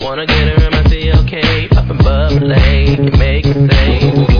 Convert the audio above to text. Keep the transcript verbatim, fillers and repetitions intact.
Wanna get her in my C L K, poppin' bubbly, you make me say